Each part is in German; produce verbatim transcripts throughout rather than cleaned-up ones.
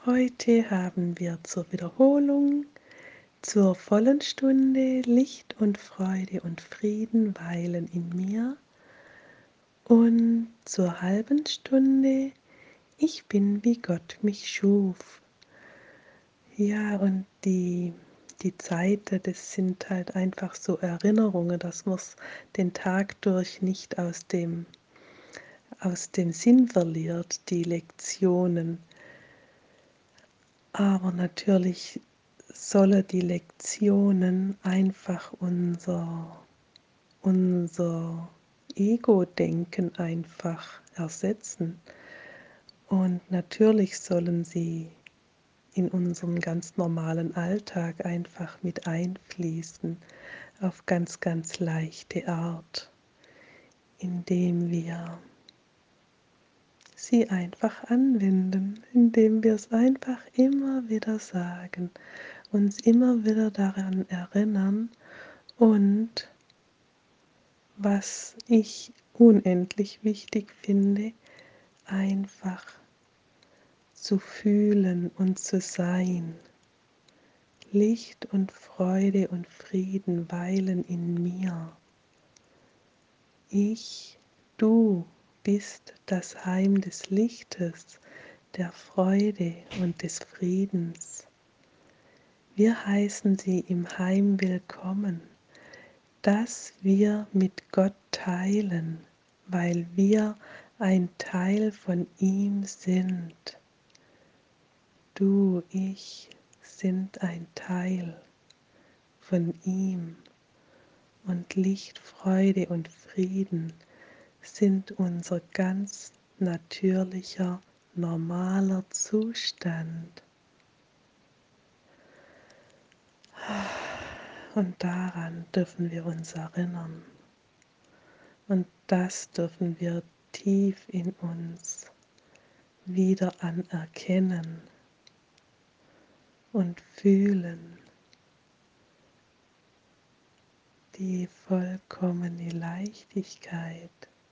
Heute haben wir zur Wiederholung, zur vollen Stunde Licht und Freude und Frieden weilen in mir und zur halben Stunde Ich bin, wie Gott mich schuf. Ja, und die, die Zeiten, das sind halt einfach so Erinnerungen, dass man es den Tag durch nicht aus dem, aus dem Sinn verliert, die Lektionen. Aber natürlich sollen die Lektionen einfach unser, unser Ego-Denken einfach ersetzen. Und natürlich sollen sie in unseren ganz normalen Alltag einfach mit einfließen, auf ganz, ganz leichte Art, indem wir sie einfach anwenden, indem wir es einfach immer wieder sagen, uns immer wieder daran erinnern und, was ich unendlich wichtig finde, einfach zu fühlen und zu sein. Licht und Freude und Frieden weilen in mir. Ich, du bist das Heim des Lichtes, der Freude und des Friedens. Wir heißen sie im Heim willkommen, das wir mit Gott teilen, weil wir ein Teil von ihm sind. Du, ich sind ein Teil von ihm, und Licht, Freude und Frieden sind unser ganz natürlicher, normaler Zustand. Und daran dürfen wir uns erinnern. Und das dürfen wir tief in uns wieder anerkennen und fühlen. Die vollkommene Leichtigkeit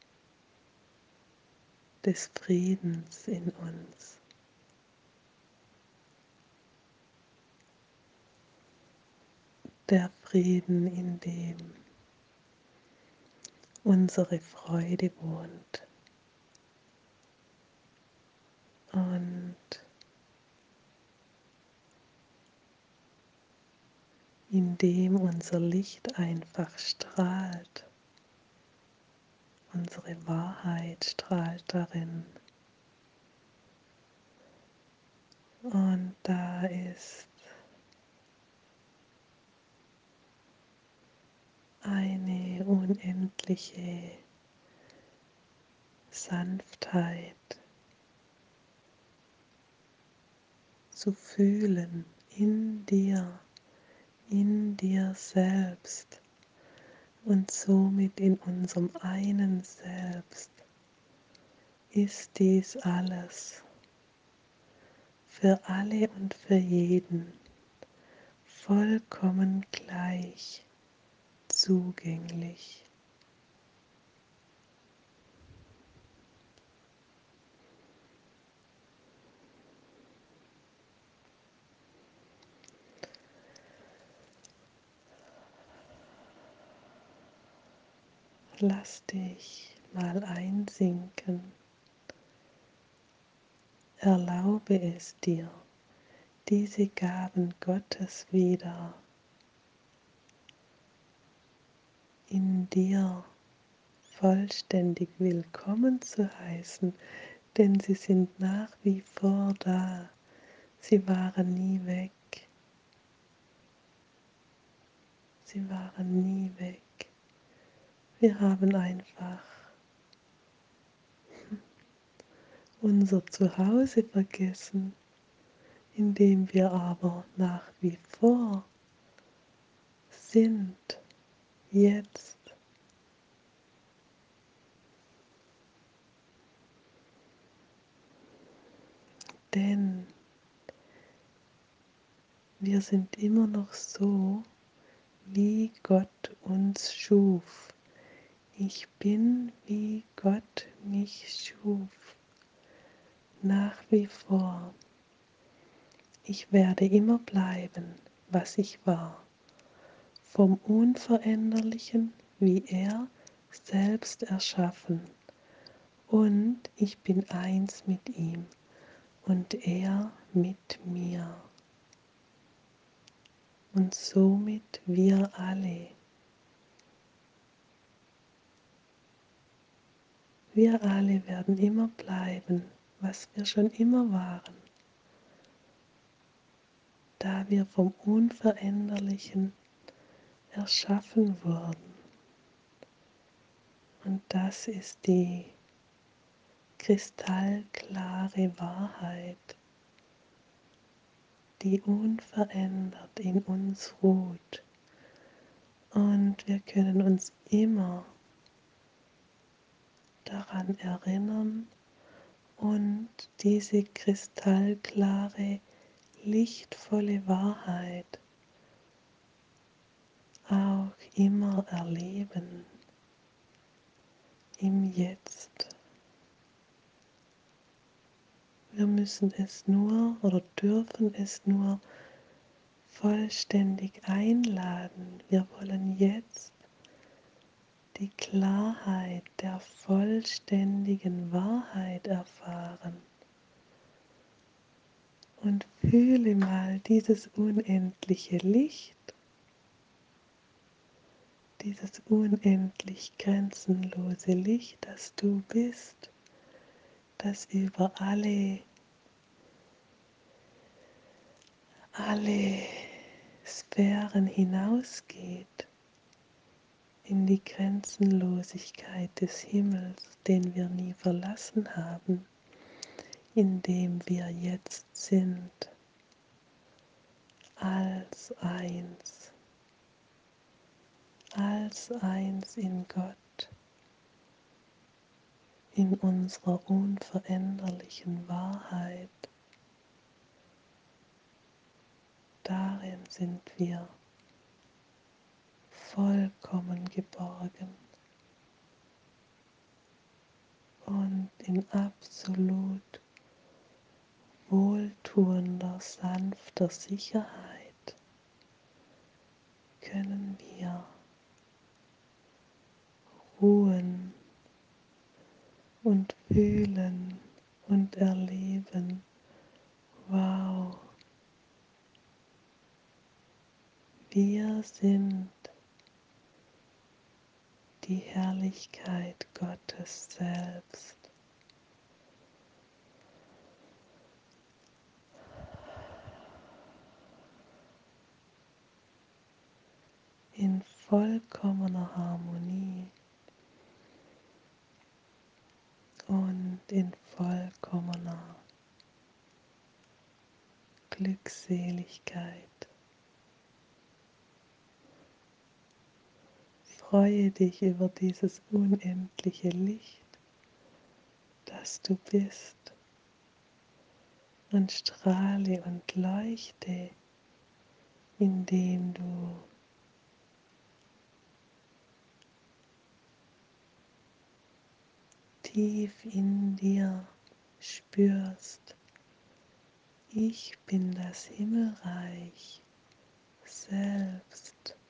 des Friedens in uns. Der Frieden, in dem unsere Freude wohnt und in dem unser Licht einfach strahlt. Unsere Wahrheit strahlt darin. Und da ist eine unendliche Sanftheit zu fühlen in dir, in dir selbst und somit in unserem einen Selbst. Ist dies alles für alle und für jeden vollkommen gleich zugänglich. Lass dich mal einsinken. Erlaube es dir, diese Gaben Gottes wieder in dir vollständig willkommen zu heißen, denn sie sind nach wie vor da. Sie waren nie weg. Sie waren nie weg. Wir haben einfach unser Zuhause vergessen, in dem wir aber nach wie vor sind, jetzt. Denn wir sind immer noch so, wie Gott uns schuf. Ich bin, wie Gott mich schuf. Nach wie vor. Ich werde immer bleiben, was ich war, vom Unveränderlichen, wie er selbst erschaffen, und ich bin eins mit ihm und er mit mir. Und somit wir alle. Wir alle werden immer bleiben, was wir schon immer waren, da wir vom Unveränderlichen erschaffen wurden. Und das ist die kristallklare Wahrheit, die unverändert in uns ruht. Und wir können uns immer daran erinnern und diese kristallklare, lichtvolle Wahrheit auch immer erleben im Jetzt. Wir müssen es nur oder dürfen es nur vollständig einladen. Wir wollen jetzt die Klarheit der vollständigen Wahrheit erfahren. Und fühle mal dieses unendliche Licht, dieses unendlich grenzenlose Licht, das du bist, das über alle, alle Sphären hinausgeht, in die Grenzenlosigkeit des Himmels, den wir nie verlassen haben, in dem wir jetzt sind, als eins, als eins in Gott, in unserer unveränderlichen Wahrheit. Darin sind wir vollkommen geborgen und in absolut wohltuender, sanfter Sicherheit können wir ruhen und fühlen und erleben. Wow, wir sind die Herrlichkeit Gottes selbst. In vollkommener Harmonie und in vollkommener Glückseligkeit. Freue dich über dieses unendliche Licht, das du bist, und strahle und leuchte, indem du tief in dir spürst, ich bin das Himmelreich selbst.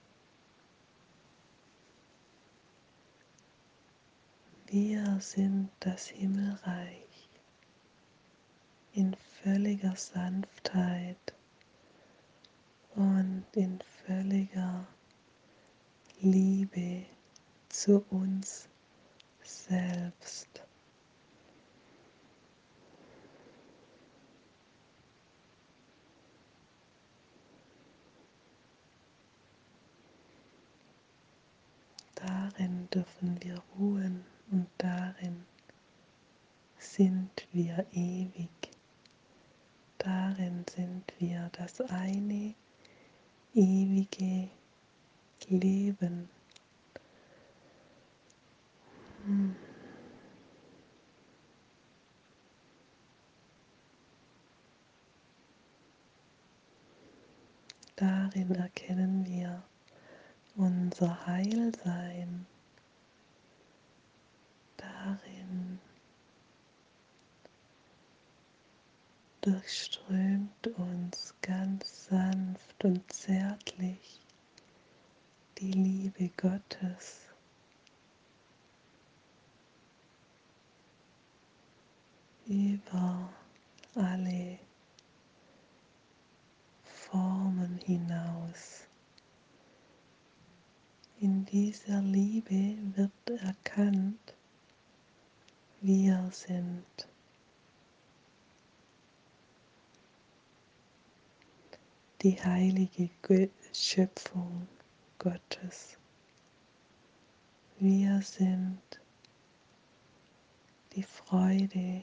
Wir sind das Himmelreich in völliger Sanftheit und in völliger Liebe zu uns selbst. Darin dürfen wir ruhen und darin sind wir ewig. Darin sind wir das eine ewige Leben. Hm. Darin erkennen wir unser Heilsein. Darin durchströmt uns ganz sanft und zärtlich die Liebe Gottes über alle Formen hinaus. In dieser Liebe wird erkannt, wir sind die heilige Schöpfung Gottes. Wir sind die Freude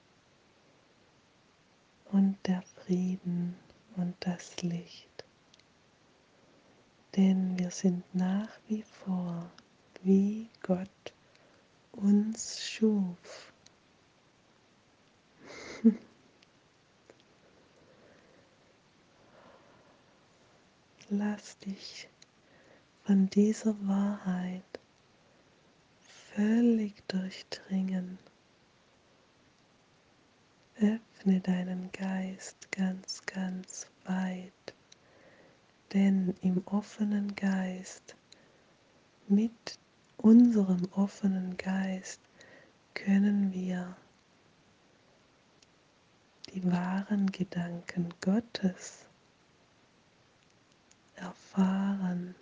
und der Frieden und das Licht. Denn wir sind nach wie vor, wie Gott uns schuf. Lass dich von dieser Wahrheit völlig durchdringen. Öffne deinen Geist ganz, ganz weit, denn im offenen Geist, mit unserem offenen Geist, können wir die wahren Gedanken Gottes erfahren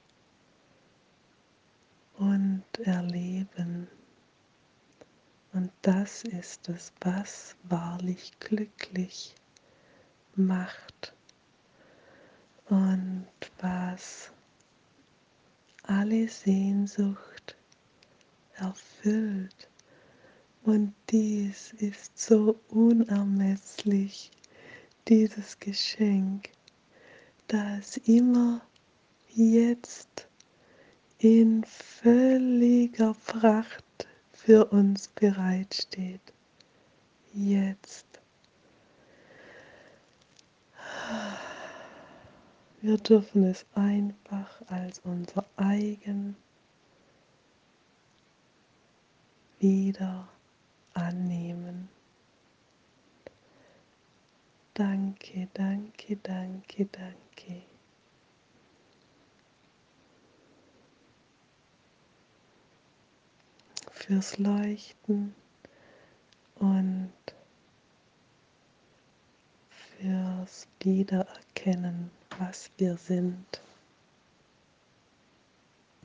und erleben. Und das ist es, was wahrlich glücklich macht und was alle Sehnsucht erfüllt. Und dies ist so unermesslich, dieses Geschenk, das immer jetzt in völliger Pracht für uns bereitsteht. Jetzt. Wir dürfen es einfach als unser eigen wieder annehmen. Danke, danke, danke, danke. Fürs Leuchten und fürs Wiedererkennen, was wir sind.